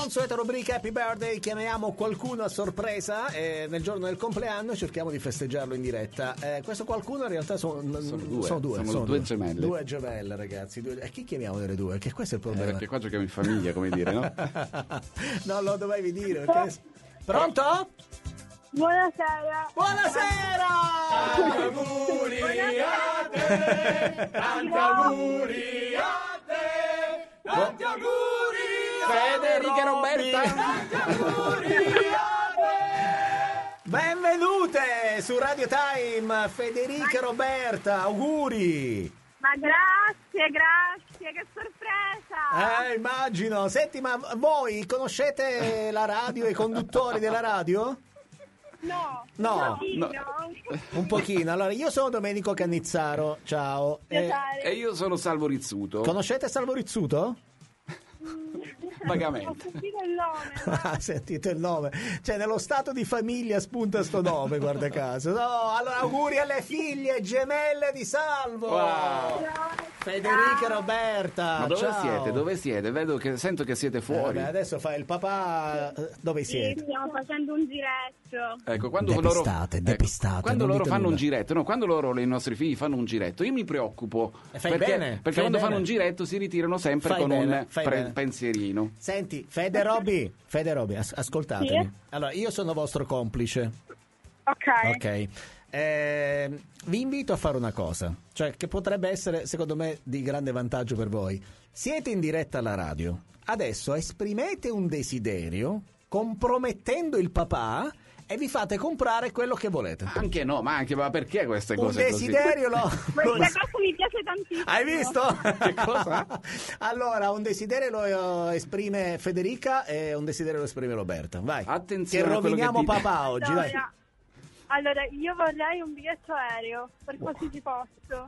consueta rubrica Happy Birthday, chiamiamo qualcuno a sorpresa e nel giorno del compleanno cerchiamo di festeggiarlo in diretta. Questo qualcuno in realtà sono due gemelle. Due gemelle, ragazzi. E chi chiamiamo delle due? Che questo è il problema. Perché qua giochiamo in famiglia, come dire, no? Non lo dovevi dire. Perché... Pronto? Buonasera. Buonasera! Tanti auguri a te! Tanti auguri a te! Tanti auguri a Federica e Roberta! Tanti auguri a te! Benvenute su Radio Time, Federica e Roberta, auguri! Ma grazie, che sorpresa! Immagino. Senti, ma voi conoscete la radio e i conduttori della radio? No. Un pochino. Allora, io sono Domenico Cannizzaro, ciao. E io sono Salvo Rizzuto. Conoscete Salvo Rizzuto? Vagamente. Ho sentito il nome. Ha sentito il nome, cioè nello stato di famiglia spunta sto nome, guarda caso. No, allora auguri alle figlie gemelle di Salvo. Wow. Federica e Roberta. Ma dove ciao. siete? Dove siete? Sento che siete fuori. Adesso fa il papà. Dove siete? Sì, stiamo facendo un giretto. Ecco, quando depistate. Quando non loro dite fanno nulla. un giretto, no, quando loro, i nostri figli fanno un giretto, io mi preoccupo. Fai bene, perché fai quando bene. fanno un giretto si ritirano sempre Fai con bene, un fai bene. pensierino. Senti, Fede Roby, ascoltatemi. Sì? Allora, io sono vostro complice. Ok. Vi invito a fare una cosa, cioè che potrebbe essere secondo me di grande vantaggio per voi. Siete in diretta alla radio, adesso esprimete un desiderio compromettendo il papà e vi fate comprare quello che volete. Anche no, ma perché queste Un cose desiderio Questa cosa mi piace tantissimo. Hai visto? Che cosa? Allora, un desiderio lo esprime Federica e un desiderio lo esprime Roberta. Vai. Attenzione che a quello che roviniamo dite. papà oggi, vai. Allora, io vorrei un biglietto aereo per qualsiasi posto.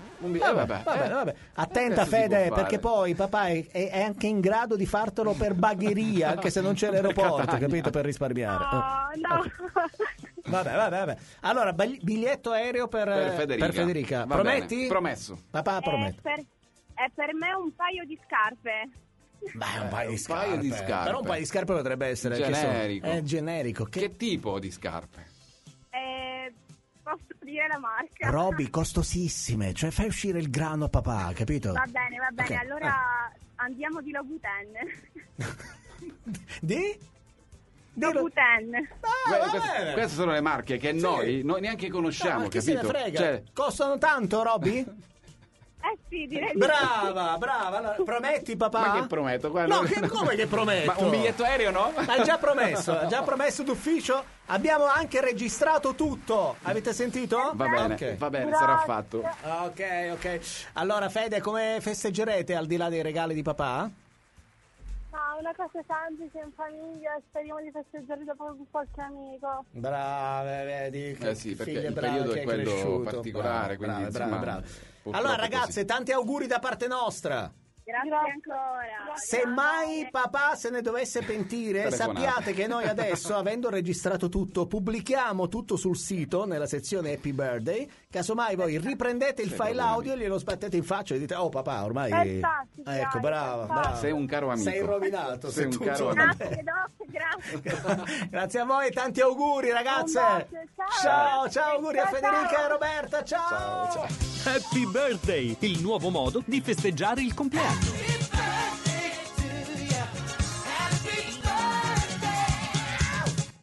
Vabbè. Attenta, Questo si Fede, può fare. perché poi papà è anche in grado di fartelo per bagheria, anche se non c'è l'aeroporto, Catania. capito? Per risparmiare. No. Vabbè. Allora, biglietto aereo per Federica. Va Prometti? bene, promesso. Papà, promette. È per me un paio di scarpe. Beh, un paio di paio scarpe. di scarpe. Però un paio di scarpe potrebbe essere Generico. È generico. Che tipo di scarpe? Posso dire la marca? Roby, costosissime, cioè fai uscire il grano a papà, capito? Va bene, Ok. allora andiamo di Louboutin. Di? Louboutin. Queste sono le marche che noi neanche conosciamo, Ma chi capito? se ne frega? Cioè, Costano tanto, Roby? Sì, direi di Brava. Allora, prometti, papà? ma che prometto? Guarda, No, come che prometto? Ma un biglietto aereo no? Ha già promesso d'ufficio. Abbiamo anche registrato tutto. Avete sentito? Va bene, Ok. va bene, Grazie. sarà fatto. Ok. Allora, Fede, come festeggerete al di là dei regali di papà? una cosa semplice in famiglia e speriamo di festeggiare dopo con qualche amico. Brave, vedi? Sì, perché figlie il brave periodo che è hai quello cresciuto. particolare, quindi, insomma, brave. purtroppo Allora è ragazze, così. tanti auguri da parte nostra. Grazie ancora. Se mai papà se ne dovesse pentire, Telefonate. sappiate che noi adesso, avendo registrato tutto, pubblichiamo tutto sul sito nella sezione Happy Birthday. Casomai voi riprendete il file audio e glielo sbattete in faccia e dite: oh papà, ormai Fantastico, ecco, dai, brava. fantastico. Sei un caro amico. Sei rovinato, Sei un tutto caro va amico. bene. Grazie. Grazie a voi, tanti auguri ragazze. Un bacio, ciao. Ciao, auguri a Ciao, Federica ciao. e Roberta. Ciao. Happy Birthday, il nuovo modo di festeggiare il compleanno.